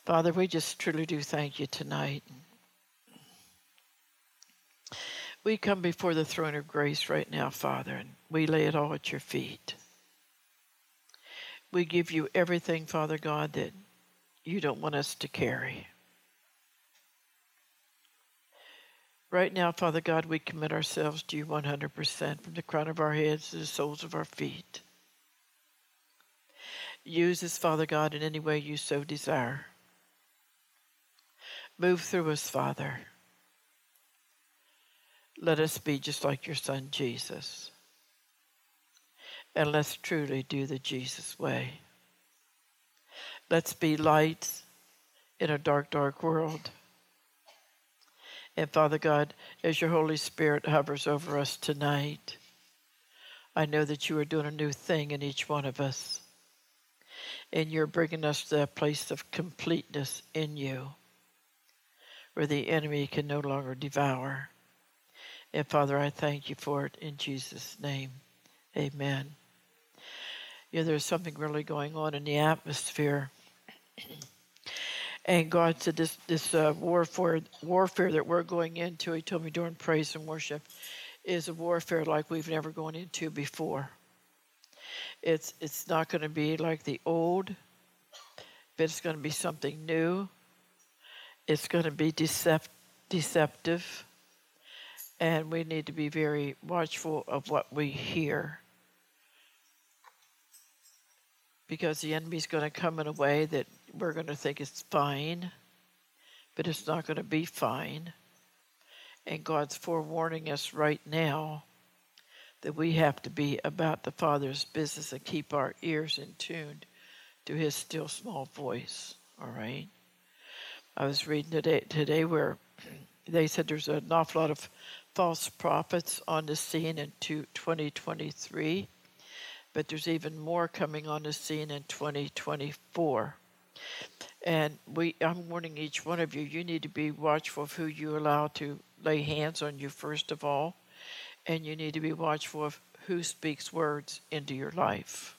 Father, we just truly do thank you tonight. We come before the throne of grace right now, Father, and we lay it all at your feet. We give you everything, Father God, that you don't want us to carry. Right now, Father God, we commit ourselves to you 100% from the crown of our heads to the soles of our feet. Use us, Father God, in any way you so desire. Move through us, Father. Let us be just like your Son, Jesus. And let's truly do the Jesus way. Let's be lights in a dark, dark world. And Father God, as your Holy Spirit hovers over us tonight, I know that you are doing a new thing in each one of us. And you're bringing us to that place of completeness in you, where the enemy can no longer devour. And Father, I thank you for it in Jesus' name. Amen. There's something really going on in the atmosphere. And God said this warfare that we're going into, he told me during praise and worship, is a warfare like we've never gone into before. It's not going to be like the old, but it's going to be something new. It's going to be deceptive. And we need to be very watchful of what we hear. Because the enemy's going to come in a way that we're going to think it's fine, but it's not going to be fine. And God's forewarning us right now that we have to be about the Father's business and keep our ears in tune to his still small voice, all right? I was reading today where they said there's an awful lot of false prophets on the scene in 2023, but there's even more coming on the scene in 2024. And I'm warning each one of you, you need to be watchful of who you allow to lay hands on you first of all, and you need to be watchful of who speaks words into your life.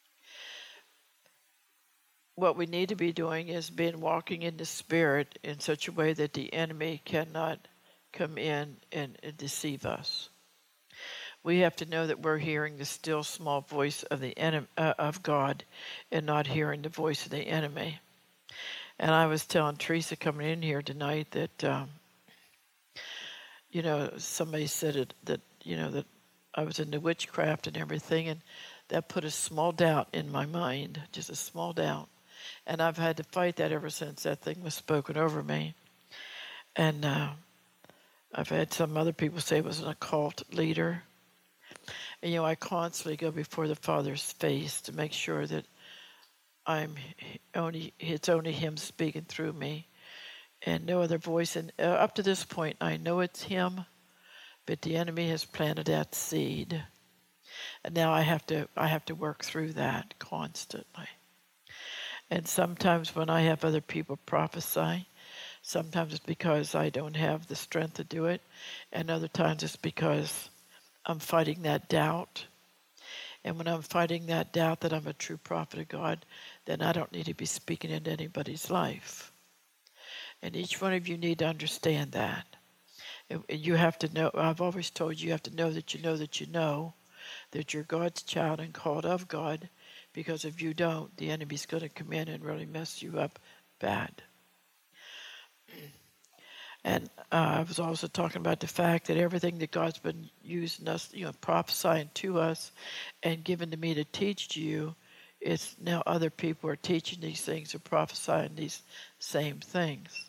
What we need to be doing is walking in the Spirit in such a way that the enemy cannot come in and deceive us. We have to know that we're hearing the still small voice of the of God, and not hearing the voice of the enemy. And I was telling Teresa coming in here tonight that, somebody said that I was into witchcraft and everything, and that put a small doubt in my mind, just a small doubt. And I've had to fight that ever since that thing was spoken over me. And I've had some other people say it was an occult leader. And, I constantly go before the Father's face to make sure that it's only him speaking through me and no other voice. And up to this point, I know it's him, but the enemy has planted that seed. And now I have to work through that constantly. And sometimes when I have other people prophesy, sometimes it's because I don't have the strength to do it, and other times it's because I'm fighting that doubt. And when I'm fighting that doubt that I'm a true prophet of God, then I don't need to be speaking into anybody's life. And each one of you need to understand that. And you have to know, I've always told you, you have to know that you know that you know that you're God's child and called of God, because if you don't, the enemy's going to come in and really mess you up bad. And I was also talking about the fact that everything that God's been using us, prophesying to us and given to me to teach to you, it's now other people are teaching these things or prophesying these same things.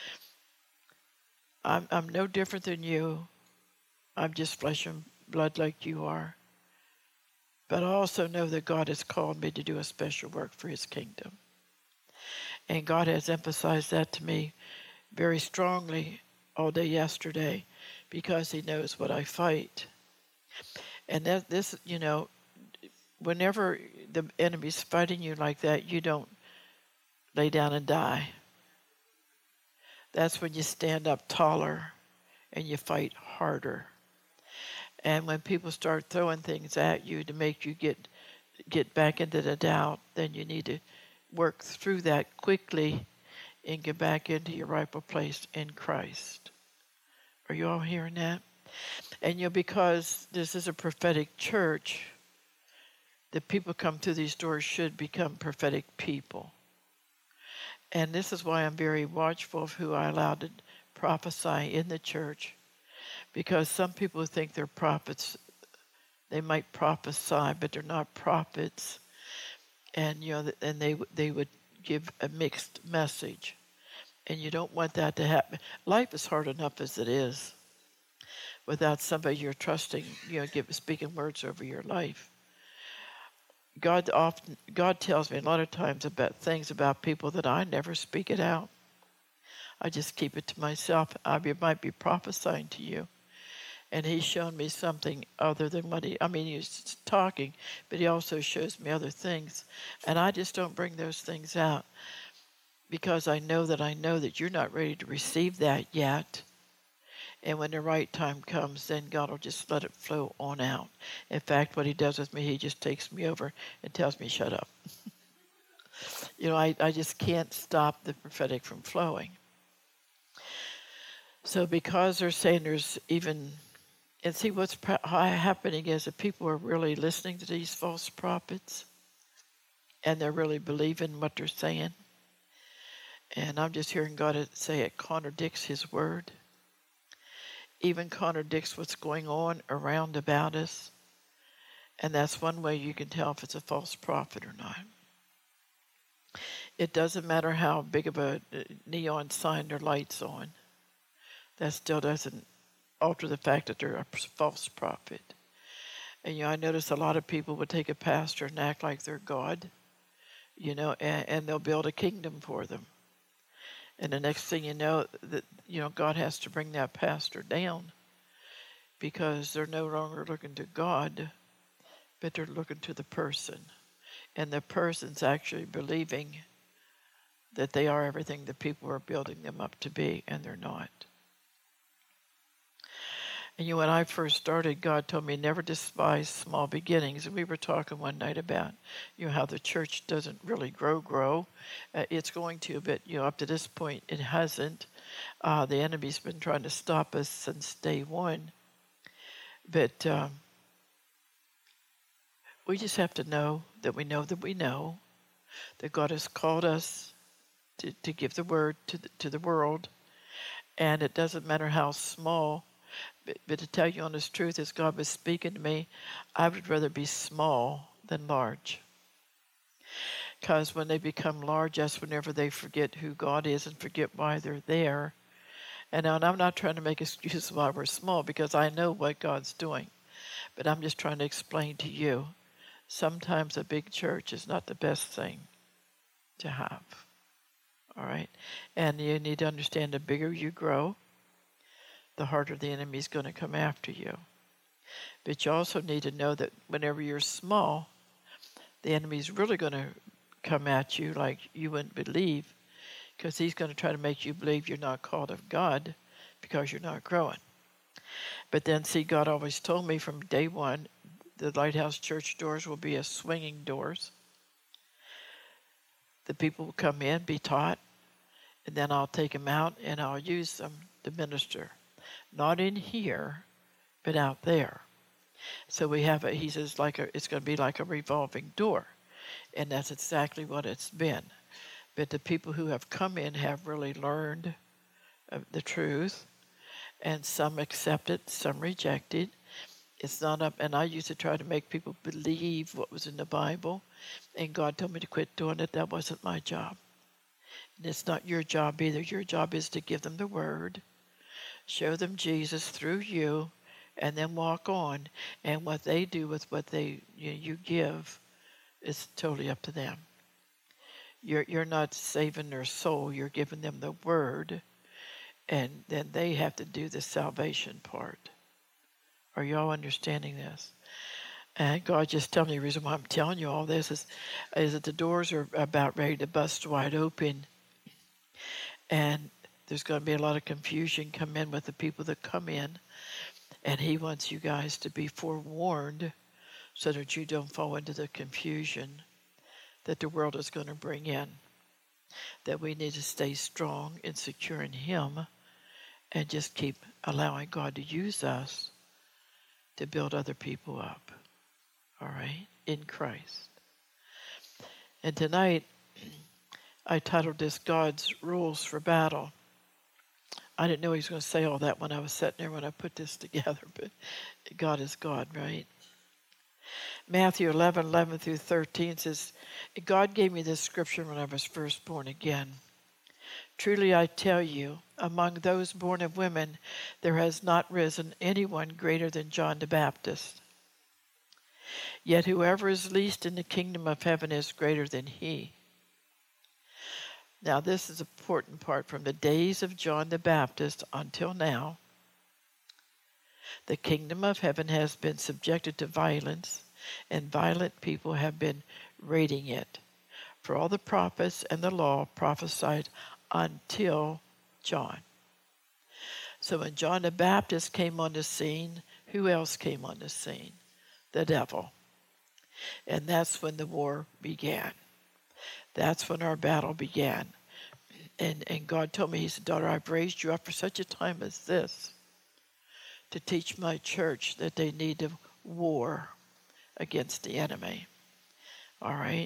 I'm no different than you. I'm just flesh and blood like you are. But I also know that God has called me to do a special work for his kingdom. And God has emphasized that to me very strongly all day yesterday, because he knows what I fight. And whenever the enemy's fighting you like that, you don't lay down and die. That's when you stand up taller and you fight harder. And when people start throwing things at you to make you get back into the doubt, then you need to work through that quickly and get back into your rightful place in Christ. Are you all hearing that? And because this is a prophetic church, the people come through these doors should become prophetic people. And this is why I'm very watchful of who I allow to prophesy in the church, because some people think they're prophets. They might prophesy, but they're not prophets. And and they would give a mixed message. And you don't want that to happen. Life is hard enough as it is without somebody you're trusting, speaking words over your life. God tells me a lot of times about things about people that I never speak it out. I just keep it to myself. I might be prophesying to you, and he's shown me something other than he's talking, but he also shows me other things, and I just don't bring those things out because I know that you're not ready to receive that yet. And when the right time comes, then God will just let it flow on out. In fact, what he does with me, he just takes me over and tells me, shut up. I just can't stop the prophetic from flowing. So because they're saying there's even, and see what's happening is that people are really listening to these false prophets, and they're really believing what they're saying. And I'm just hearing God say it contradicts his word. Even contradicts what's going on around about us. And that's one way you can tell if it's a false prophet or not. It doesn't matter how big of a neon sign their light's on. That still doesn't alter the fact that they're a false prophet. And I notice a lot of people would take a pastor and act like they're God, and they'll build a kingdom for them. And the next thing you know, that God has to bring that pastor down because they're no longer looking to God, but they're looking to the person. And the person's actually believing that they are everything the people are building them up to be, and they're not. And when I first started, God told me never despise small beginnings. And we were talking one night about, how the church doesn't really grow. It's going to, but, up to this point, it hasn't. The enemy's been trying to stop us since day one. But we just have to know that we know that God has called us to give the word to the world. And it doesn't matter how small. But to tell you honest truth, as God was speaking to me, I would rather be small than large. Because when they become large, that's whenever they forget who God is and forget why they're there. And I'm not trying to make excuses why we're small, because I know what God's doing. But I'm just trying to explain to you, sometimes a big church is not the best thing to have. All right? And you need to understand the bigger you grow, the harder the enemy is going to come after you. But you also need to know that whenever you're small, the enemy is really going to come at you like you wouldn't believe, because he's going to try to make you believe you're not called of God because you're not growing. But then, see, God always told me from day one, the Lighthouse Church doors will be as swinging doors. The people will come in, be taught, and then I'll take them out and I'll use them to minister. Not in here, but out there. So we have he says, it's going to be like a revolving door. And that's exactly what it's been. But the people who have come in have really learned the truth. And some accept it, some reject it. It's not up. And I used to try to make people believe what was in the Bible. And God told me to quit doing it. That wasn't my job. And it's not your job either. Your job is to give them the word. Show them Jesus through you, and then walk on. And what they do with what you give is totally up to them. You're not saving their soul. You're giving them the word, and then they have to do the salvation part. Are y'all understanding this? And God just telling me the reason why I'm telling you all this is that the doors are about ready to bust wide open, and there's going to be a lot of confusion come in with the people that come in, and he wants you guys to be forewarned so that you don't fall into the confusion that the world is going to bring in. that we need to stay strong and secure in Him and just keep allowing God to use us to build other people up, all right, in Christ. And tonight, I titled this God's Rules for Battle. I didn't know he was going to say all that when I was sitting there when I put this together, but God is God, right? Matthew 11 through 13 says, God gave me this scripture when I was first born again. Truly I tell you, among those born of women, there has not risen anyone greater than John the Baptist. Yet whoever is least in the kingdom of heaven is greater than he. Now this is an important part. From the days of John the Baptist until now, the kingdom of heaven has been subjected to violence, and violent people have been raiding it. For all the prophets and the law prophesied until John. So when John the Baptist came on the scene, who else came on the scene? The devil. And that's when the war began. That's when our battle began. And God told me, he said, daughter, I've raised you up for such a time as this to teach my church that they need to war against the enemy. All right?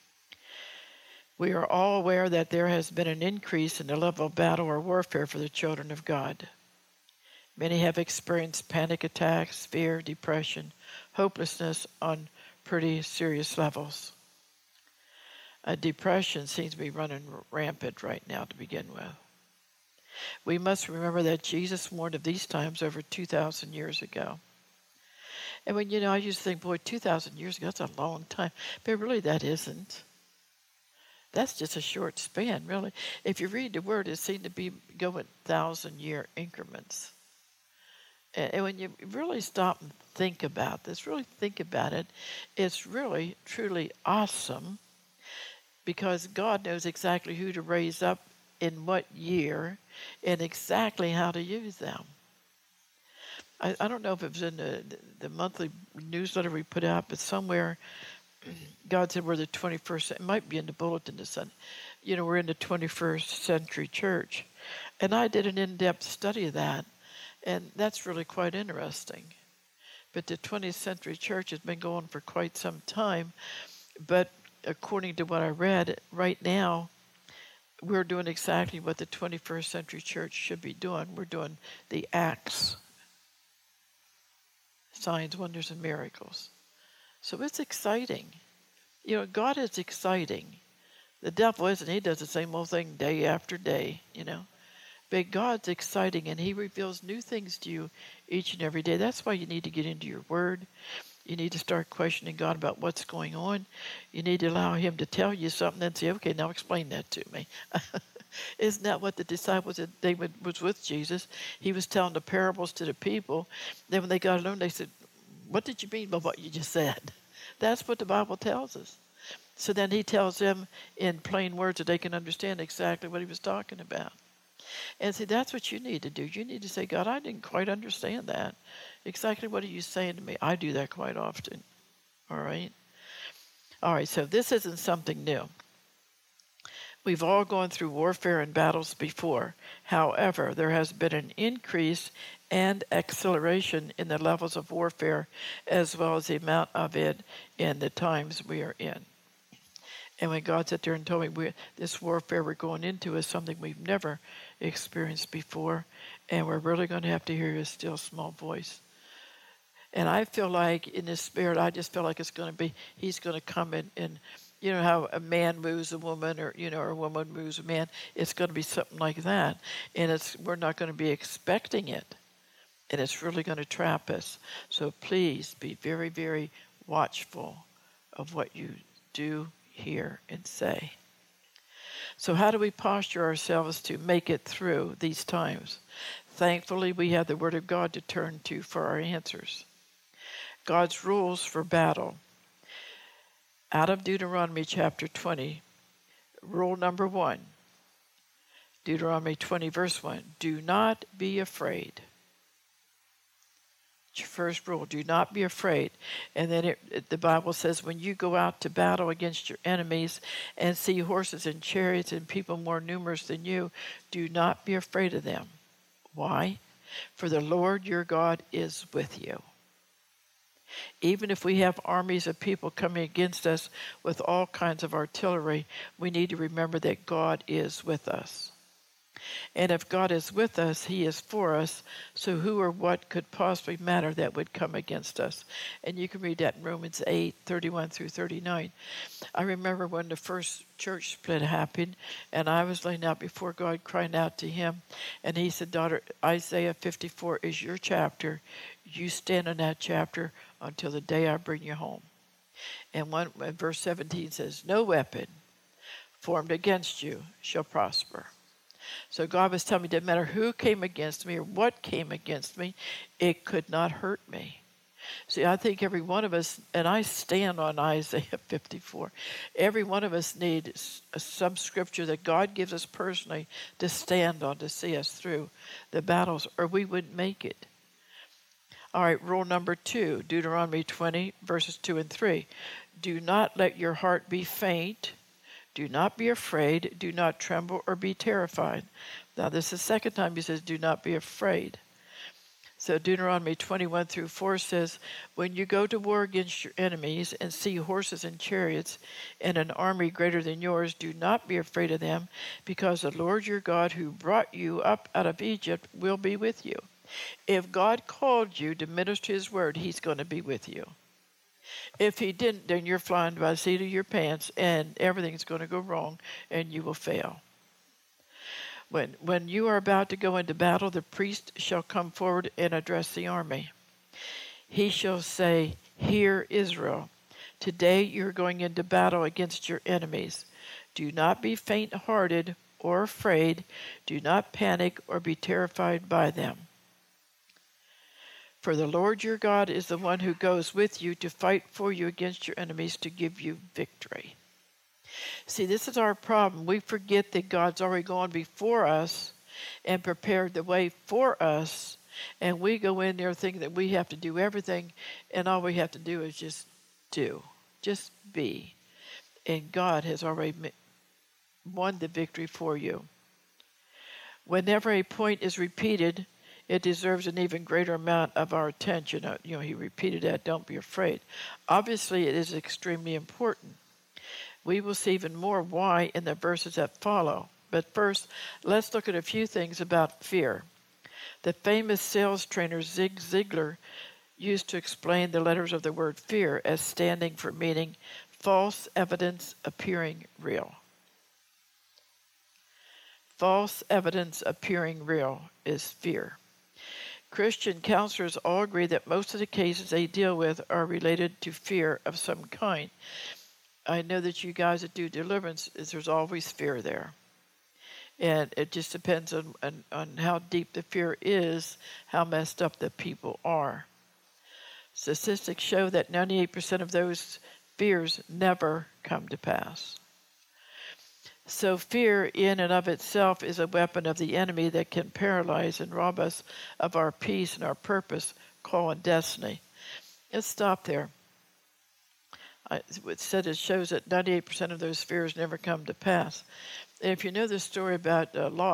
We are all aware that there has been an increase in the level of battle or warfare for the children of God. Many have experienced panic attacks, fear, depression, hopelessness on pretty serious levels. Depression seems to be running rampant right now to begin with. We must remember that Jesus warned of these times over 2,000 years ago. And when, I used to think, boy, 2,000 years ago, that's a long time. But really, that isn't. That's just a short span, really. If you read the Word, it seemed to be going 1,000-year increments. And when you really stop and think about this, really think about it, it's really, truly awesome because God knows exactly who to raise up in what year and exactly how to use them. I don't know if it was in the monthly newsletter we put out, but somewhere God said we're the 21st, it might be in the bulletin this Sunday, we're in the 21st century church. And I did an in-depth study of that, and that's really quite interesting. But the 20th century church has been going for quite some time, but according to what I read, right now, we're doing exactly what the 21st century church should be doing. We're doing the Acts, signs, wonders, and miracles. So it's exciting. God is exciting. The devil isn't. He does the same old thing day after day, But God's exciting, and he reveals new things to you each and every day. That's why you need to get into your Word. You need to start questioning God about what's going on. You need to allow him to tell you something and say, okay, now explain that to me. Isn't that what the disciples did? David was with Jesus. He was telling the parables to the people. Then when they got alone, they said, what did you mean by what you just said? That's what the Bible tells us. So then he tells them in plain words that they can understand exactly what he was talking about. And see, that's what you need to do. You need to say, God, I didn't quite understand that. Exactly what are you saying to me? I do that quite often. All right? All right, so this isn't something new. We've all gone through warfare and battles before. However, there has been an increase and acceleration in the levels of warfare as well as the amount of it in the times we are in. And when God sat there and told me this warfare we're going into is something we've never experienced before, and we're really going to have to hear his still small voice. And I feel like in the spirit, I just feel like it's going to be, he's going to come in and how a man moves a woman or a woman moves a man. It's going to be something like that. And we're not going to be expecting it. And it's really going to trap us. So please be very, very watchful of what you do, hear, and say. So how do we posture ourselves to make it through these times? Thankfully, we have the Word of God to turn to for our answers. God's rules for battle. Out of Deuteronomy chapter 20, rule number 1. Deuteronomy 20, verse 1. Do not be afraid. first rule, do not be afraid. And then the Bible says when you go out to battle against your enemies and see horses and chariots and people more numerous than you, do not be afraid of them. Why? For the Lord your God is with you. Even if we have armies of people coming against us with all kinds of artillery, we need to remember that God is with us. And if God is with us, he is for us. So who or what could possibly matter that would come against us? And you can read that in Romans 8:31 through 39. I remember when the first church split happened, and I was laying out before God crying out to him. And he said, daughter, Isaiah 54 is your chapter. You stand in that chapter until the day I bring you home. And verse 17 says, no weapon formed against you shall prosper. So God was telling me, it didn't matter who came against me or what came against me, it could not hurt me. See, I think every one of us, and I stand on Isaiah 54, every one of us needs some scripture that God gives us personally to stand on to see us through the battles, or we wouldn't make it. All right, rule number 2, Deuteronomy 20, verses 2 and 3. Do not let your heart be faint. Do not be afraid. Do not tremble or be terrified. Now, this is the second time he says, do not be afraid. So Deuteronomy 21 through 4 says, when you go to war against your enemies and see horses and chariots and an army greater than yours, do not be afraid of them, because the Lord your God who brought you up out of Egypt will be with you. If God called you to minister his word, he's going to be with you. If he didn't, then you're flying by the seat of your pants and everything's going to go wrong and you will fail. When you are about to go into battle, the priest shall come forward and address the army. He shall say, hear Israel, today you're going into battle against your enemies. Do not be faint-hearted or afraid. Do not panic or be terrified by them. For the Lord your God is the one who goes with you to fight for you against your enemies to give you victory. See, this is our problem. We forget that God's already gone before us and prepared the way for us, and we go in there thinking that we have to do everything, and all we have to do is just do, just be. And God has already won the victory for you. Whenever a point is repeated, it deserves an even greater amount of our attention. He repeated that, don't be afraid. Obviously, it is extremely important. We will see even more why in the verses that follow. But first, let's look at a few things about fear. The famous sales trainer Zig Ziglar used to explain the letters of the word fear as standing for meaning false evidence appearing real. False evidence appearing real is fear. Christian counselors all agree that most of the cases they deal with are related to fear of some kind. I know that you guys that do deliverance, there's always fear there. And it just depends on how deep the fear is, how messed up the people are. Statistics show that 98% of those fears never come to pass. So fear in and of itself is a weapon of the enemy that can paralyze and rob us of our peace and our purpose, call, and destiny. Let's stop there. It shows that 98% of those fears never come to pass. And if you know the story about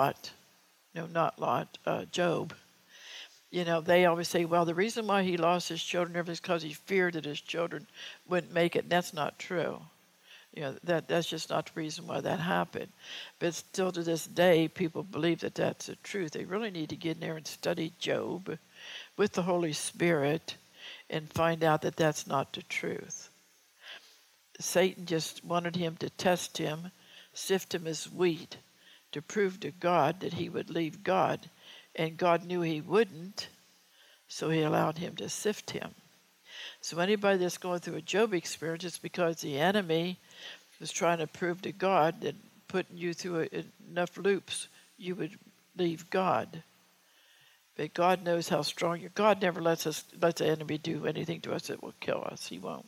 Job, they always say, well, the reason why he lost his children is because he feared that his children wouldn't make it. And that's not true. That's just not the reason why that happened. But still to this day, people believe that that's the truth. They really need to get in there and study Job with the Holy Spirit and find out that that's not the truth. Satan just wanted him to test him, sift him as wheat, to prove to God that he would leave God. And God knew he wouldn't, so he allowed him to sift him. So anybody that's going through a Job experience, it's because the enemy was trying to prove to God that putting you through enough loops, you would leave God. But God knows how strong you are. God never lets the enemy do anything to us that will kill us. He won't.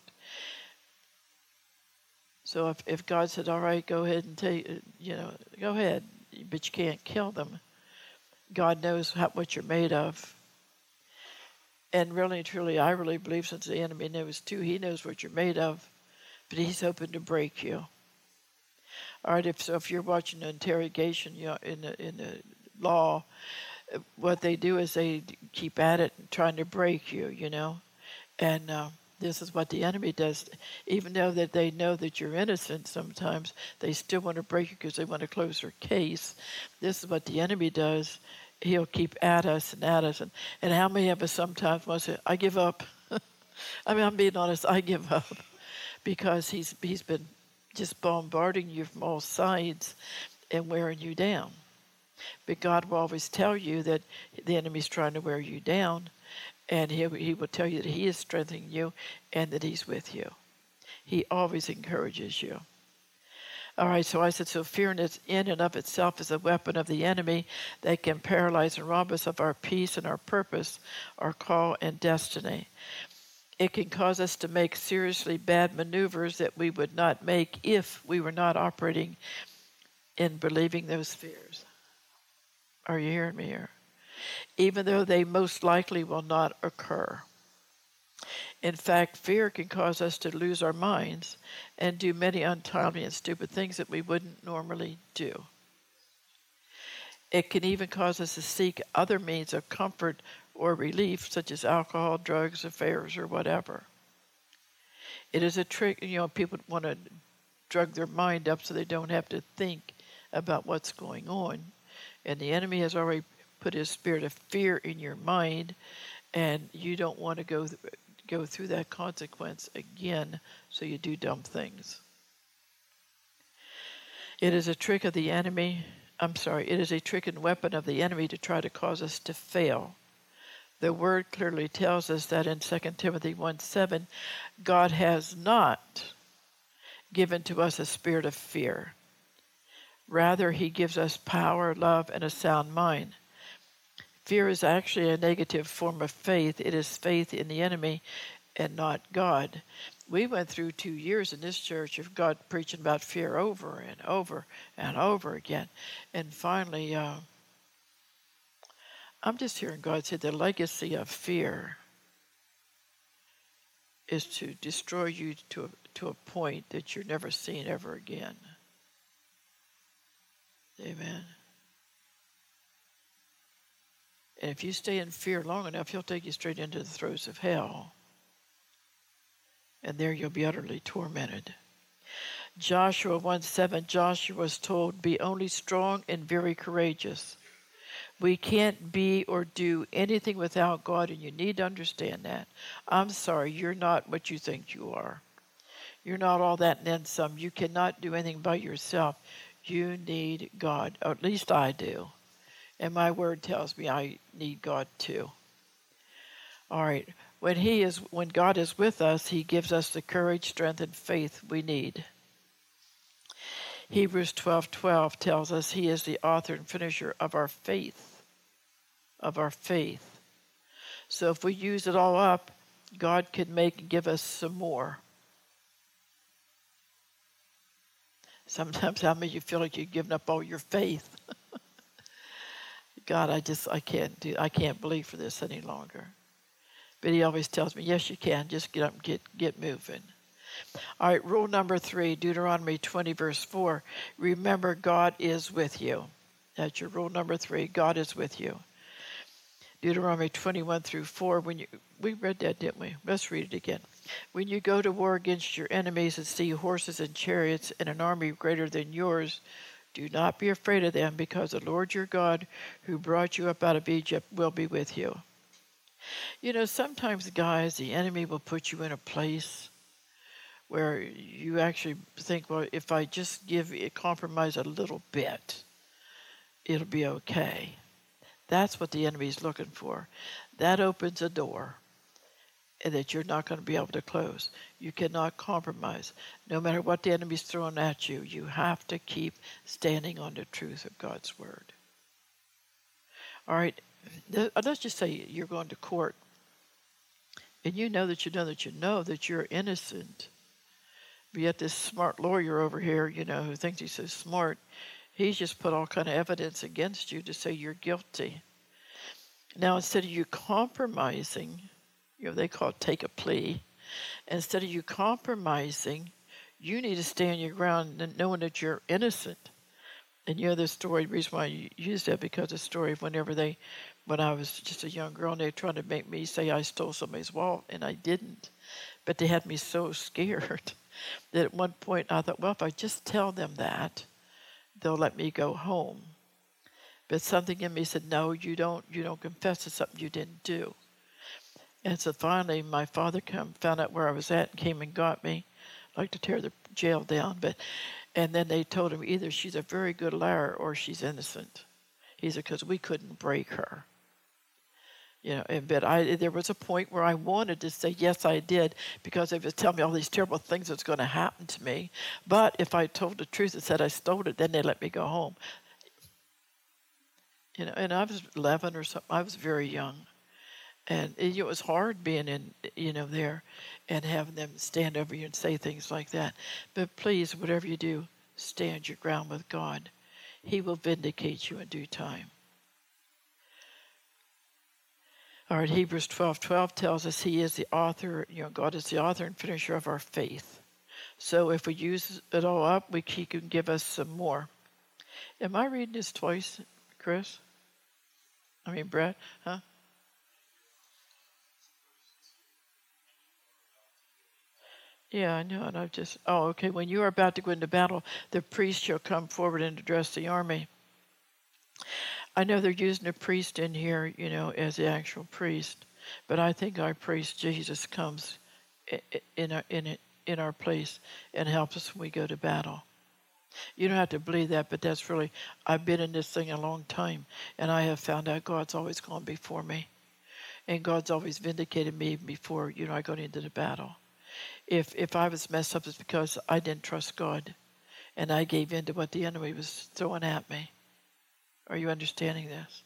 So if God said, all right, go ahead and go ahead, but you can't kill them. God knows what you're made of. And really and truly, I really believe since the enemy knows too, he knows what you're made of, but he's hoping to break you. All right, if you're watching an interrogation, in the law, what they do is they keep at it and trying to break you, and this is what the enemy does. Even though that they know that you're innocent, sometimes they still want to break you because they want to close their case. This is what the enemy does. He'll keep at us and at us, and how many of us sometimes want to say, "I give up." I mean, I'm being honest. I give up because he's been just bombarding you from all sides and wearing you down. But God will always tell you that the enemy's trying to wear you down, and he will tell you that he is strengthening you and that he's with you. He always encourages you. All right, so I said, so fear in and of itself is a weapon of the enemy that can paralyze and rob us of our peace and our purpose, our call and destiny. It can cause us to make seriously bad maneuvers that we would not make if we were not operating in believing those fears. Are you hearing me here? Even though they most likely will not occur. In fact, fear can cause us to lose our minds and do many untimely and stupid things that we wouldn't normally do. It can even cause us to seek other means of comfort or relief, such as alcohol, drugs, affairs, or whatever. It is a trick, people want to drug their mind up so they don't have to think about what's going on. And the enemy has already put his spirit of fear in your mind, and you don't want to go through that consequence again, so you do dumb things. It is a trick of the enemy. It is a trick and weapon of the enemy to try to cause us to fail. The word clearly tells us that in 2 Timothy 1:7, God has not given to us a spirit of fear. Rather, he gives us power, love, and a sound mind. Fear is actually a negative form of faith. It is faith in the enemy and not God. We went through 2 years in this church of God preaching about fear over and over and over again. And finally, I'm just hearing God say the legacy of fear is to destroy you to a point that you're never seen ever again. Amen. And if you stay in fear long enough, he'll take you straight into the throes of hell. And there you'll be utterly tormented. Joshua 1:7, Joshua was told, be only strong and very courageous. We can't be or do anything without God, and you need to understand that. I'm sorry, you're not what you think you are. You're not all that and then some. You cannot do anything by yourself. You need God. Or at least I do. And my word tells me I need God too. All right. When God is with us, he gives us the courage, strength, and faith we need. Hebrews 12:12 tells us he is the author and finisher of our faith. So if we use it all up, God can make and give us some more. Sometimes how many of you feel like you've given up all your faith? God, I can't believe for this any longer. But he always tells me, yes, you can. Just get up and get moving. All right, rule number 3, Deuteronomy 20, verse 4. Remember, God is with you. That's your rule number 3. God is with you. Deuteronomy 21-4. We read that, didn't we? Let's read it again. When you go to war against your enemies and see horses and chariots and an army greater than yours, do not be afraid of them, because the Lord your God, who brought you up out of Egypt, will be with you. Sometimes, guys, the enemy will put you in a place where you actually think, well, if I just compromise a little bit, it'll be okay. That's what the enemy's looking for. That opens a door that you're not going to be able to close. You cannot compromise. No matter what the enemy's throwing at you, you have to keep standing on the truth of God's word. All right, let's just say you're going to court, and you know that you're innocent. But yet this smart lawyer over here, who thinks he's so smart, he's just put all kind of evidence against you to say you're guilty. Now, instead of you compromising They call it take a plea. Instead of you compromising, you need to stand your ground and knowing that you're innocent. And the story, the reason why I used that, because the story of when I was just a young girl, and they were trying to make me say I stole somebody's wallet, and I didn't. But they had me so scared that at one point I thought, well, if I just tell them that, they'll let me go home. But something in me said, no, you don't confess to something you didn't do. And so finally my father found out where I was at and came and got me, like to tear the jail down. And then they told him either she's a very good liar or she's innocent. He said, because we couldn't break her. But there was a point where I wanted to say, yes, I did, because they was telling me all these terrible things that's going to happen to me. But if I told the truth and said I stole it, then they let me go home. And I was 11 or something. I was very young. And it was hard being in, there and having them stand over you and say things like that. But please, whatever you do, stand your ground with God. He will vindicate you in due time. All right, Hebrews 12:12 tells us He is the author, God is the author and finisher of our faith. So if we use it all up, He can give us some more. Am I reading this twice, Chris? Brad? Huh? Yeah, I know, and okay, when you are about to go into battle, the priest shall come forward and address the army. I know they're using a priest in here, as the actual priest, but I think our priest Jesus comes in our place and helps us when we go to battle. You don't have to believe that, but that's really, I've been in this thing a long time, and I have found out God's always gone before me, and God's always vindicated me before, I got into the battle. If I was messed up, it's because I didn't trust God, and I gave in to what the enemy was throwing at me. Are you understanding this?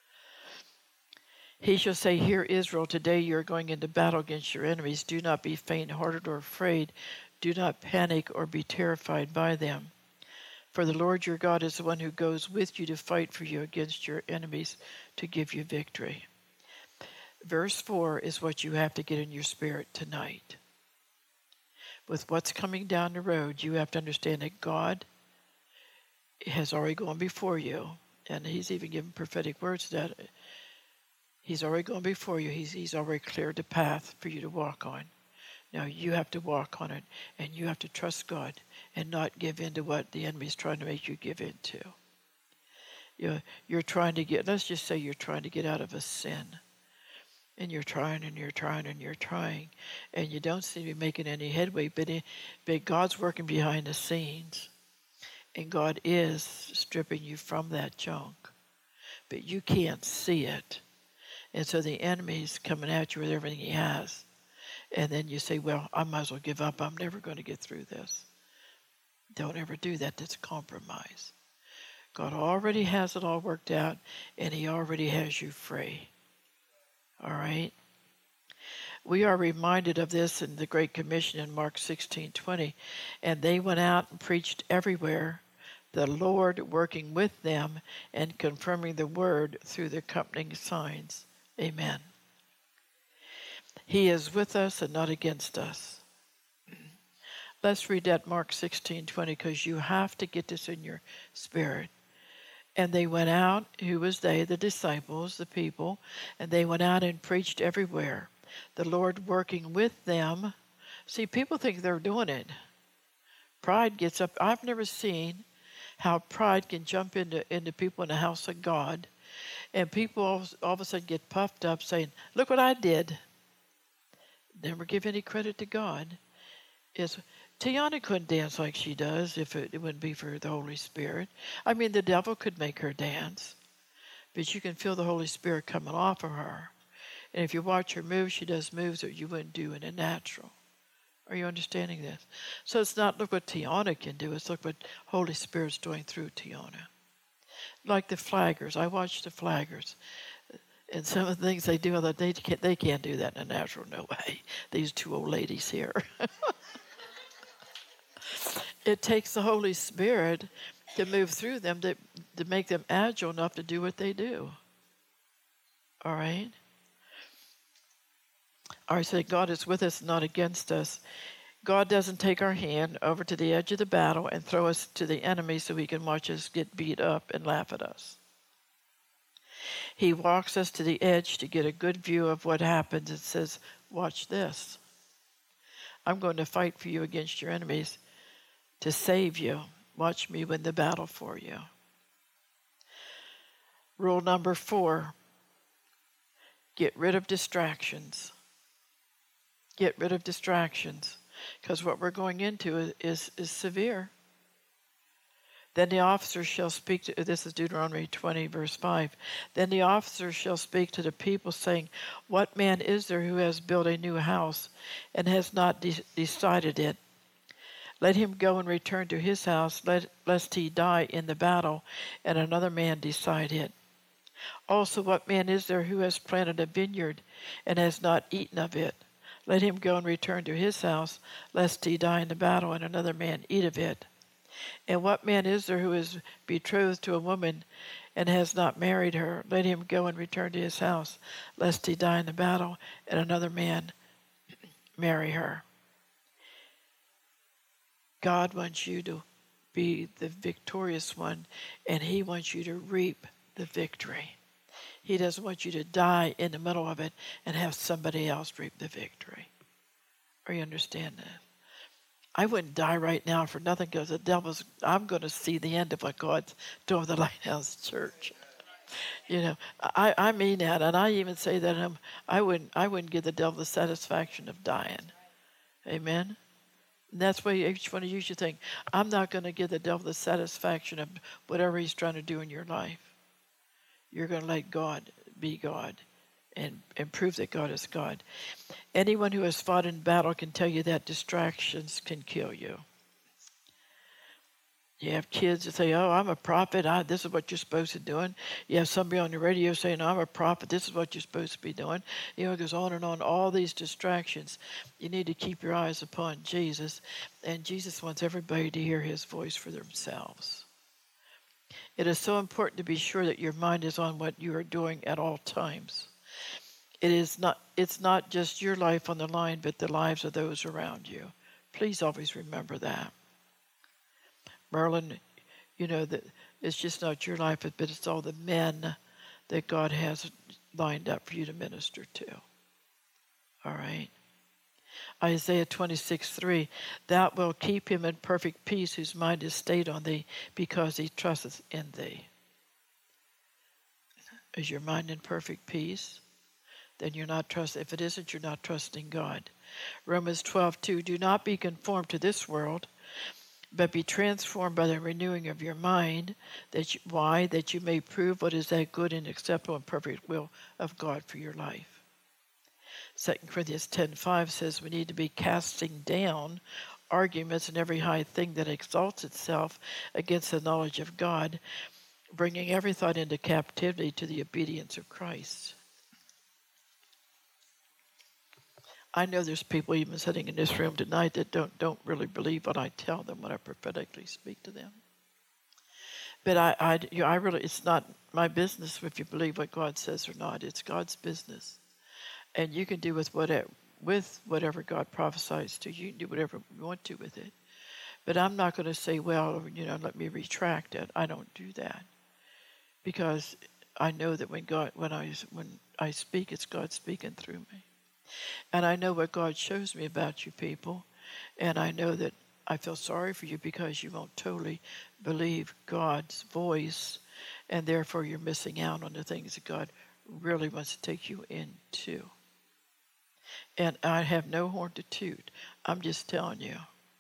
He shall say, hear Israel, today you are going into battle against your enemies. Do not be faint-hearted or afraid. Do not panic or be terrified by them. For the Lord your God is the one who goes with you to fight for you against your enemies to give you victory. Verse 4 is what you have to get in your spirit tonight. With what's coming down the road, you have to understand that God has already gone before you, and He's even given prophetic words that He's already gone before you. He's already cleared the path for you to walk on. Now you have to walk on it, and you have to trust God and not give in to what the enemy's trying to make you give in to. You're trying to let's just say you're trying to get out of a sin. And you're trying and you're trying and you're trying, and you don't seem to be making any headway, but God's working behind the scenes, and God is stripping you from that junk, but you can't see it. And so the enemy's coming at you with everything he has, and then you say, well, I might as well give up. I'm never going to get through this. Don't ever do that. That's compromise. God already has it all worked out, and He already has you free. All right? We are reminded of this in the Great Commission in Mark 16:20. And they went out and preached everywhere, the Lord working with them and confirming the word through the accompanying signs. Amen. He is with us and not against us. Let's read that Mark 16:20, because you have to get this in your spirit. And they went out, who was they? The disciples, the people, and they went out and preached everywhere, the Lord working with them. See, people think they're doing it. Pride gets up. I've never seen how pride can jump into people in the house of God, and people all of a sudden get puffed up saying, look what I did. Never give any credit to God. Tiana couldn't dance like she does if it wouldn't be for the Holy Spirit. The devil could make her dance, but you can feel the Holy Spirit coming off of her. And if you watch her move, she does moves that you wouldn't do in a natural. Are you understanding this? So it's not look what Tiana can do, it's look what Holy Spirit's doing through Tiana. Like the flaggers. I watch the flaggers. And some of the things they do, they can't do that in a natural, no way. These two old ladies here. It takes the Holy Spirit to move through them, to make them agile enough to do what they do. All right? I say God is with us, not against us. God doesn't take our hand over to the edge of the battle and throw us to the enemy so he can watch us get beat up and laugh at us. He walks us to the edge to get a good view of what happens and says, watch this. I'm going to fight for you against your enemies to save you. Watch me win the battle for you. Rule number 4, get rid of distractions. Get rid of distractions, because what we're going into is severe. Then the officer shall speak to, this is Deuteronomy 20, verse 5. Then the officer shall speak to the people, saying, what man is there who has built a new house and has not decided it? Let him go and return to his house, lest he die in the battle, and another man decide it. Also, what man is there who has planted a vineyard and has not eaten of it? Let him go and return to his house, lest he die in the battle, and another man eat of it. And what man is there who is betrothed to a woman and has not married her? Let him go and return to his house, lest he die in the battle, and another man marry her. God wants you to be the victorious one, and he wants you to reap the victory. He doesn't want you to die in the middle of it and have somebody else reap the victory. Are you understand that? I wouldn't die right now for nothing, because I'm going to see the end of what God's doing with the Lighthouse Church. You know, I mean that, and I even say that I wouldn't give the devil the satisfaction of dying. Amen? And that's why each one of you should think, I'm not going to give the devil the satisfaction of whatever he's trying to do in your life. You're going to let God be God and prove that God is God. Anyone who has fought in battle can tell you that distractions can kill you. You have kids that say, oh, I'm a prophet. This is what you're supposed to be doing. You have somebody on the radio saying, I'm a prophet. This is what you're supposed to be doing. You know, it goes on and on. All these distractions. You need to keep your eyes upon Jesus. And Jesus wants everybody to hear his voice for themselves. It is so important to be sure that your mind is on what you are doing at all times. It's not just your life on the line, but the lives of those around you. Please always remember that. Merlin, you know that it's just not your life, but it's all the men that God has lined up for you to minister to. All right? Isaiah 26:3, thou wilt keep him in perfect peace whose mind is stayed on thee, because he trusteth in thee. Is your mind in perfect peace? Then you're not trusting. If it isn't, you're not trusting God. Romans 12:2, do not be conformed to this world, but be transformed by the renewing of your mind. That you may prove what is that good and acceptable and perfect will of God for your life. 2 Corinthians 10:5 says we need to be casting down arguments and every high thing that exalts itself against the knowledge of God, bringing every thought into captivity to the obedience of Christ. I know there's people even sitting in this room tonight that don't really believe what I tell them when I prophetically speak to them. But I really, it's not my business if you believe what God says or not. It's God's business. And you can do with whatever God prophesies to you. You can do whatever you want to with it. But I'm not going to say, well, let me retract it. I don't do that. Because I know that when I speak, it's God speaking through me. And I know what God shows me about you people. And I know that I feel sorry for you because you won't totally believe God's voice. And therefore you're missing out on the things that God really wants to take you into. And I have no horn to toot. I'm just telling you.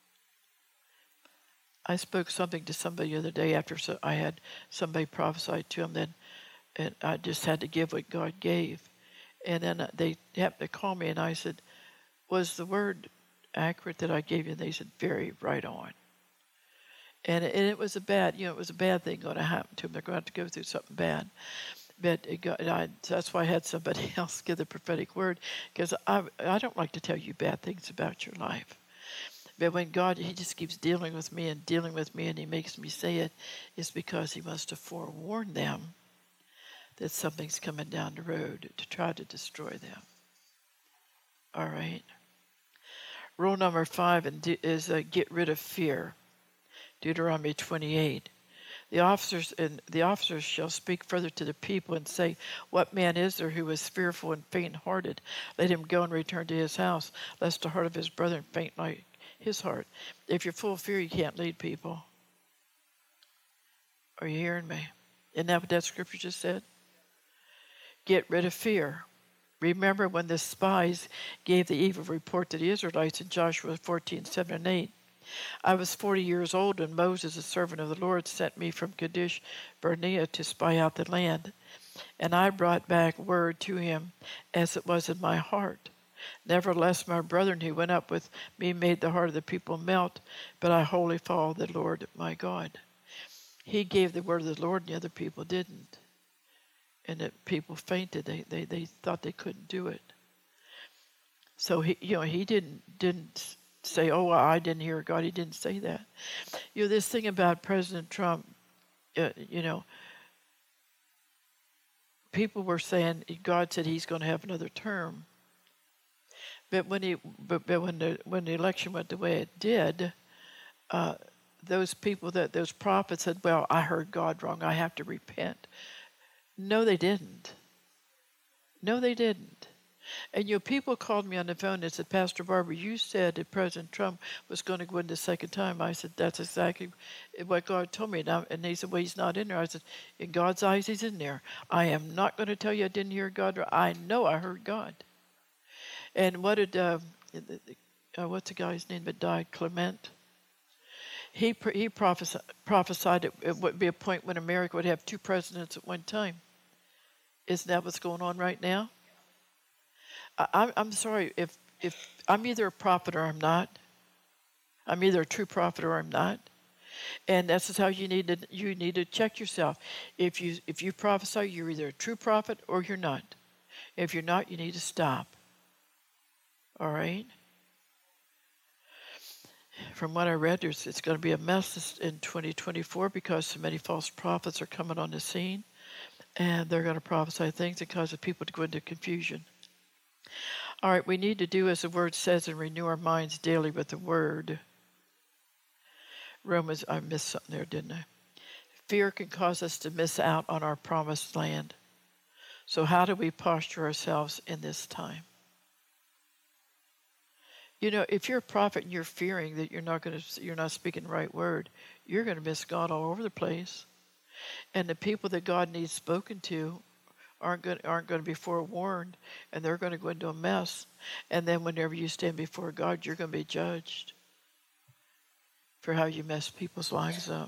I spoke something to somebody the other day after I had somebody prophesy to him, and I just had to give what God gave. And then they happened to call me, and I said, was the word accurate that I gave you? And they said, very right on. And it was a bad thing going to happen to them. They're going to have to go through something bad. But that's why I had somebody else give the prophetic word, because I don't like to tell you bad things about your life. But when God, he just keeps dealing with me, and he makes me say it, it's because he wants to forewarn them that something's coming down the road to try to destroy them. All right. Rule number 5 is get rid of fear. Deuteronomy 28. The officers shall speak further to the people and say, "What man is there who is fearful and faint-hearted? Let him go and return to his house, lest the heart of his brethren faint like his heart." If you're full of fear, you can't lead people. Are you hearing me? Isn't that what that scripture just said? Get rid of fear. Remember when the spies gave the evil report to the Israelites in Joshua 14:7 and 8. I was 40 years old when Moses, the servant of the Lord, sent me from Kadesh Barnea to spy out the land. And I brought back word to him as it was in my heart. Nevertheless, my brethren who went up with me made the heart of the people melt, but I wholly followed the Lord my God. He gave the word of the Lord and the other people didn't. And the people fainted. They thought they couldn't do it. So he didn't say, "Oh, well, I didn't hear God." He didn't say that. This thing about President Trump, people were saying God said he's going to have another term. But when the election went the way it did, those prophets said, "Well, I heard God wrong. I have to repent." No, they didn't. No, they didn't. And people called me on the phone and said, "Pastor Barbara, you said that President Trump was going to go in the second time." I said, "That's exactly what God told me." And they said, "Well, he's not in there." I said, "In God's eyes, he's in there. I am not going to tell you I didn't hear God. I know I heard God." And what did what's the guy's name that died? Clement. He prophesied it would be a point when America would have 2 presidents at one time. Isn't that what's going on right now? I'm sorry, if I'm either a prophet or I'm not. I'm either a true prophet or I'm not. And that's just how you need to check yourself. If you prophesy, you're either a true prophet or you're not. If you're not, you need to stop. All right? From what I read, it's going to be a mess in 2024 because so many false prophets are coming on the scene, and they're going to prophesy things that cause people to go into confusion. All right, we need to do as the Word says and renew our minds daily with the Word. Romans, I missed something there, didn't I? Fear can cause us to miss out on our promised land. So how do we posture ourselves in this time? If you're a prophet and you're fearing that you're not speaking the right word, you're going to miss God all over the place. And the people that God needs spoken to aren't going to be forewarned, and they're going to go into a mess. And then whenever you stand before God, you're going to be judged for how you mess people's lives up.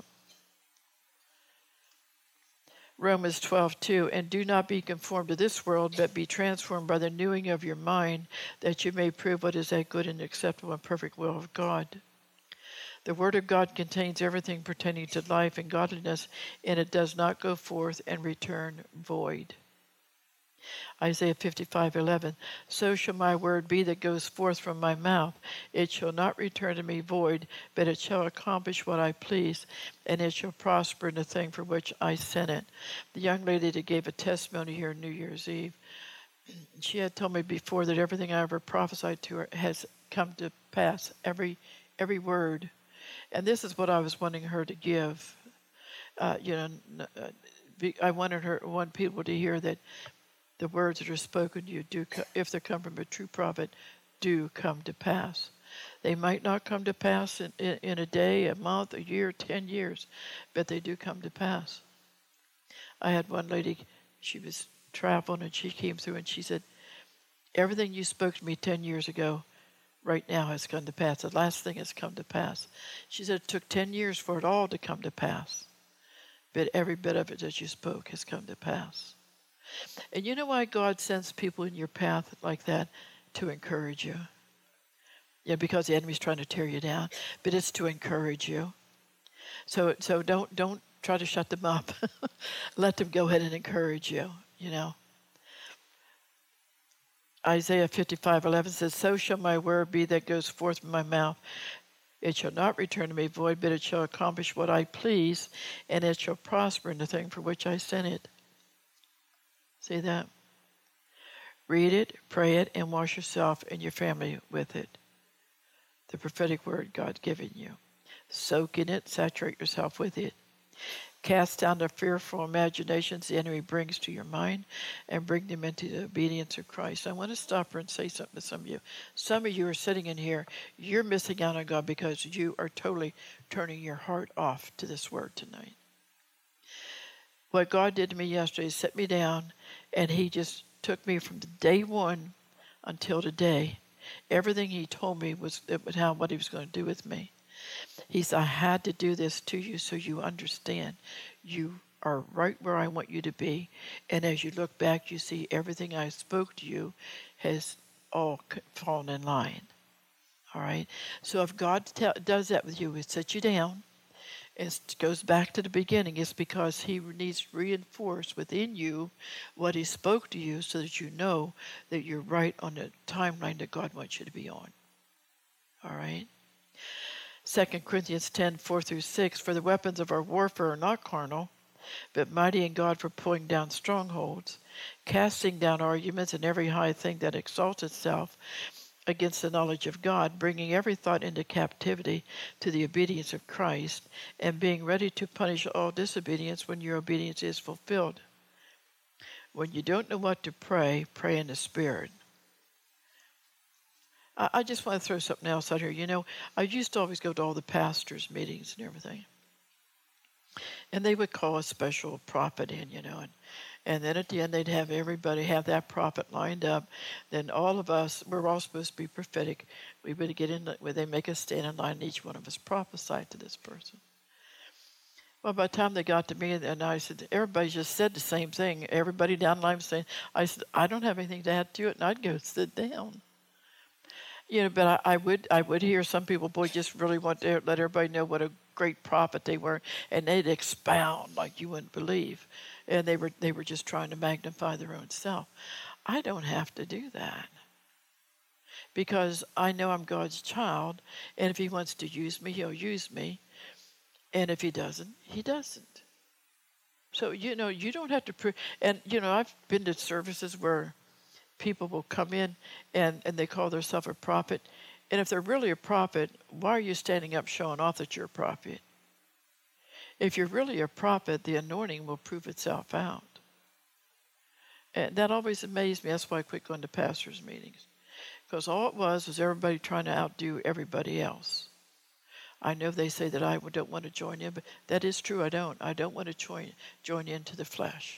Romans 12:2, and do not be conformed to this world, but be transformed by the renewing of your mind, that you may prove what is that good and acceptable and perfect will of God. The Word of God contains everything pertaining to life and godliness, and it does not go forth and return void. Isaiah 55:11, so shall my word be that goes forth from my mouth. It shall not return to me void, but it shall accomplish what I please, and it shall prosper in the thing for which I sent it. The young lady that gave a testimony here on New Year's Eve, she had told me before that everything I ever prophesied to her has come to pass, every word. And this is what I was wanting her to give. I want people to hear that the words that are spoken to you if they come from a true prophet, do come to pass. They might not come to pass in a day, a month, a year, 10 years, but they do come to pass. I had one lady, she was traveling, and she came through and she said, everything you spoke to me 10 years ago, right now has come to pass. The last thing has come to pass. She said it took 10 years for it all to come to pass, but every bit of it that you spoke has come to pass. And you know why God sends people in your path like that? To encourage you. Yeah, because the enemy's trying to tear you down, but it's to encourage you. So don't try to shut them up. Let them go ahead and encourage you, Isaiah 55:11 says, so shall my word be that goes forth from my mouth. It shall not return to me void, but it shall accomplish what I please, and it shall prosper in the thing for which I sent it. See that? Read it, pray it, and wash yourself and your family with it. The prophetic word God's given you. Soak in it, saturate yourself with it. Cast down the fearful imaginations the enemy brings to your mind and bring them into the obedience of Christ. I want to stop here and say something to some of you. Some of you are sitting in here, you're missing out on God because you are totally turning your heart off to this word tonight. What God did to me yesterday is set me down, and he just took me from day one until today. Everything he told me was what he was going to do with me. He said, I had to do this to you so you understand. You are right where I want you to be. And as you look back, you see everything I spoke to you has all fallen in line. All right? So if God does that with you, he sets you down. It goes back to the beginning. It's because he needs to reinforce within you what he spoke to you so that you know that you're right on the timeline that God wants you to be on. All right? 2 Corinthians 10, 4-6, for the weapons of our warfare are not carnal, but mighty in God for pulling down strongholds, casting down arguments and every high thing that exalts itself against the knowledge of God, bringing every thought into captivity to the obedience of Christ, and being ready to punish all disobedience when your obedience is fulfilled. When you don't know what to pray, pray in the Spirit. I just want to throw something else out here. You know, I used to always go to all the pastors' meetings and everything. And they would call a special prophet in, you know. And then at the end, they'd have everybody have that prophet lined up. Then all of us, we're all supposed to be prophetic. We would get in, where they make us stand in line, and each one of us prophesied to this person. Well, by the time they got to me, and I said, everybody just said the same thing. Everybody down the line was saying, I said, I don't have anything to add to it, and I'd go sit down. You know, but I would hear some people, boy, just really want to let everybody know what a great prophet they were, and they'd expound like you wouldn't believe, and they were just trying to magnify their own self. I don't have to do that because I know I'm God's child, and if he wants to use me, he'll use me, and if he doesn't, he doesn't. So, you know, you don't have to and, you know, I've been to services where people will come in and they call themselves a prophet. And if they're really a prophet, why are you standing up showing off that you're a prophet? If you're really a prophet, the anointing will prove itself out. And that always amazed me. That's why I quit going to pastors' meetings. Because all it was everybody trying to outdo everybody else. I know they say that I don't want to join in, but that is true. I don't. I don't want to join into the flesh.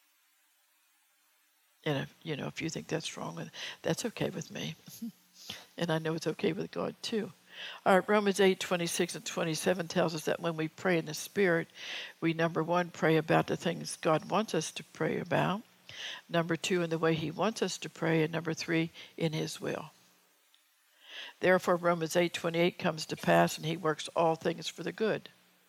And if you think that's wrong, that's okay with me. And I know it's okay with God too. All right, Romans 8, 26 and 27 tells us that when we pray in the Spirit, we, number one, pray about the things God wants us to pray about. Number two, in the way he wants us to pray. And number three, in his will. Therefore, Romans 8, 28 comes to pass, and he works all things for the good.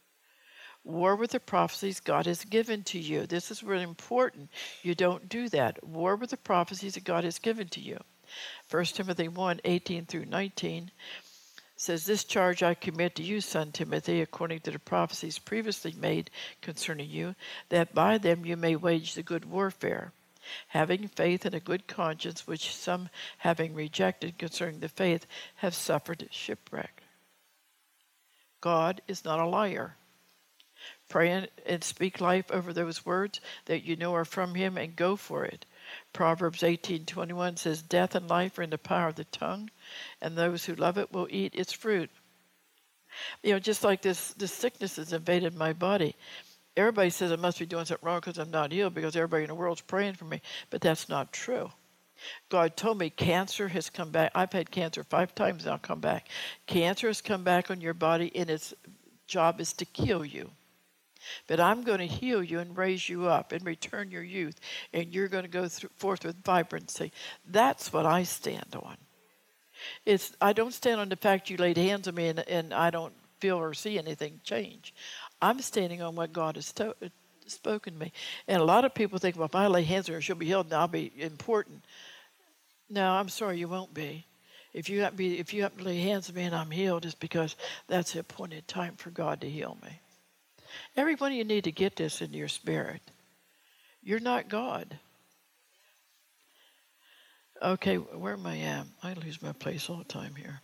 War with the prophecies God has given to you. This is really important. You don't do that. War with the prophecies that God has given to you. 1 Timothy 1, 18-19 says, this charge I commit to you, son Timothy, according to the prophecies previously made concerning you, that by them you may wage the good warfare, having faith and a good conscience, which some, having rejected concerning the faith, have suffered shipwreck. God is not a liar. Pray and speak life over those words that you know are from him, and go for it. Proverbs 18:21 says, death and life are in the power of the tongue, and those who love it will eat its fruit. You know, just like this sickness has invaded my body. Everybody says I must be doing something wrong because I'm not healed, because everybody in the world's praying for me. But that's not true. God told me cancer has come back. I've had cancer 5 times now come back. Cancer has come back on your body, and its job is to kill you. But I'm going to heal you and raise you up and return your youth, and you're going to go forth with vibrancy. That's what I stand on. I don't stand on the fact you laid hands on me and I don't feel or see anything change. I'm standing on what God has spoken to me. And a lot of people think, well, if I lay hands on her, she'll be healed, and I'll be important. No, I'm sorry, you won't be. If you happen to lay hands on me and I'm healed, it's because that's the appointed time for God to heal me. Every one of you need to get this into your spirit. You're not God. Okay, where am I at? I lose my place all the time here.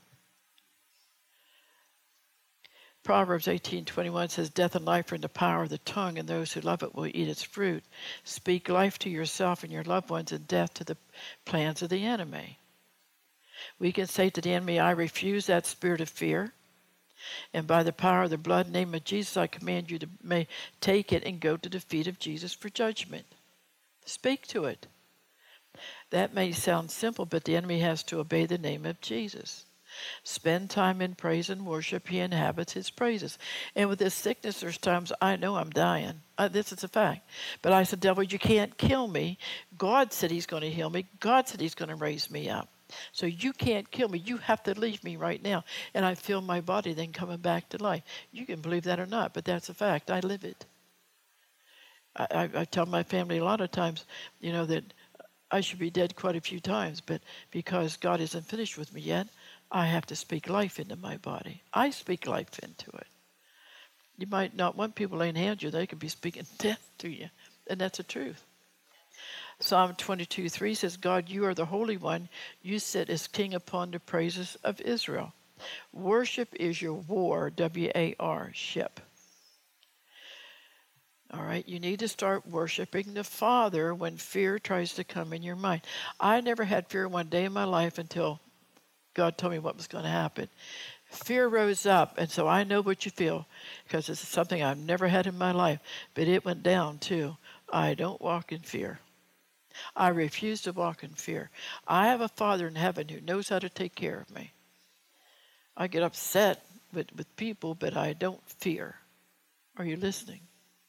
Proverbs 18:21 says, "Death and life are in the power of the tongue, and those who love it will eat its fruit." Speak life to yourself and your loved ones, and death to the plans of the enemy. We can say to the enemy, "I refuse that spirit of fear, and by the power of the blood and name of Jesus, I command you to may take it and go to the feet of Jesus for judgment." Speak to it. That may sound simple, but the enemy has to obey the name of Jesus. Spend time in praise and worship. He inhabits his praises. And with this sickness, there's times I know I'm dying. This is a fact. But I said, "Devil, you can't kill me. God said he's going to heal me. God said he's going to raise me up. So you can't kill me. You have to leave me right now." And I feel my body then coming back to life. You can believe that or not, but that's a fact. I live it. I tell my family a lot of times, that I should be dead quite a few times, but because God isn't finished with me yet, I have to speak life into my body. I speak life into it. You might not want people laying hands on you. They could be speaking death to you, and that's the truth. Psalm 22:3 says, "God, you are the Holy One. You sit as king upon the praises of Israel." Worship is your war, W-A-R, ship. All right, you need to start worshiping the Father when fear tries to come in your mind. I never had fear one day in my life until God told me what was going to happen. Fear rose up, and so I know what you feel because it's something I've never had in my life, but it went down too. I don't walk in fear. I refuse to walk in fear. I have a Father in heaven who knows how to take care of me. I get upset with people, but I don't fear. Are you listening?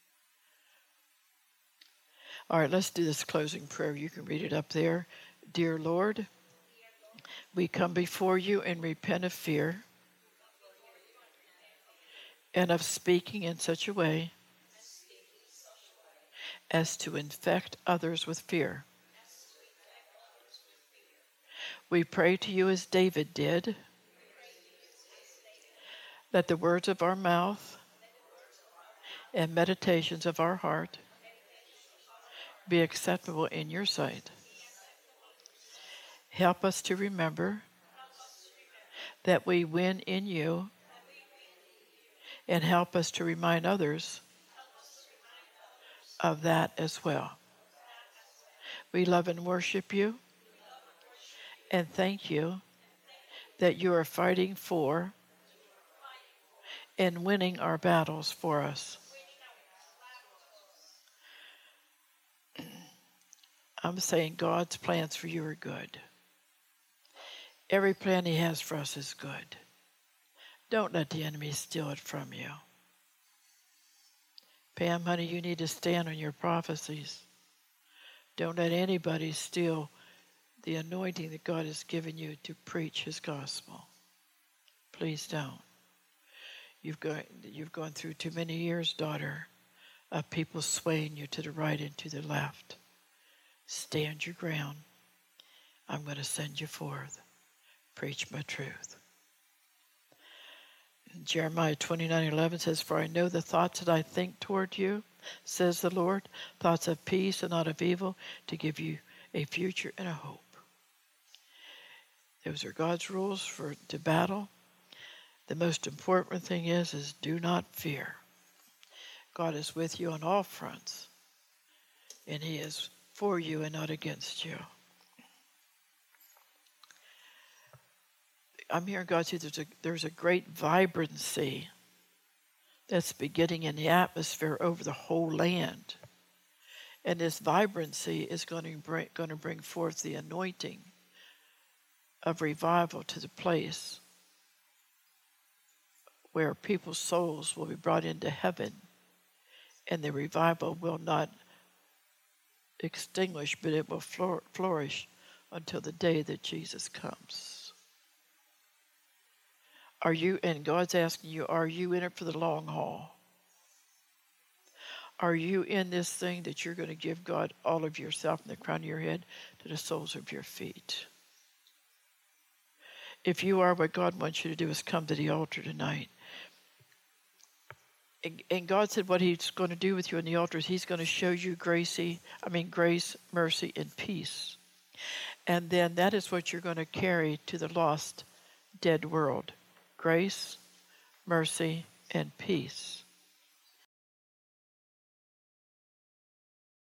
All right, let's do this closing prayer. You can read it up there. Dear Lord, we come before you and repent of fear and of speaking in such a way as to infect others with fear. We pray to you as David did, that the words of our mouth and meditations of our heart be acceptable in your sight. Help us to remember that we win in you, and help us to remind others of that as well. We love and worship you, and thank you that you are fighting for and winning our battles for us. I'm saying God's plans for you are good. Every plan he has for us is good. Don't let the enemy steal it from you. Pam, honey, you need to stand on your prophecies. Don't let anybody steal the anointing that God has given you to preach his gospel. Please don't. You've gone through too many years, daughter, of people swaying you to the right and to the left. Stand your ground. I'm going to send you forth. Preach my truth. Jeremiah 29:11 says, "For I know the thoughts that I think toward you, says the Lord, thoughts of peace and not of evil, to give you a future and a hope." Those are God's rules to battle. The most important thing is do not fear. God is with you on all fronts, and he is for you and not against you. I'm hearing God say there's a great vibrancy that's beginning in the atmosphere over the whole land. And this vibrancy is going to bring forth the anointing of revival to the place where people's souls will be brought into heaven, and the revival will not extinguish, but it will flourish until the day that Jesus comes. And God's asking you, are you in it for the long haul? Are you in this thing that you're going to give God all of yourself from the crown of your head to the soles of your feet? If you are, what God wants you to do is come to the altar tonight. And God said what he's going to do with you on the altar is he's going to show you grace, mercy, and peace. And then that is what you're going to carry to the lost, dead world. Grace, mercy, and peace.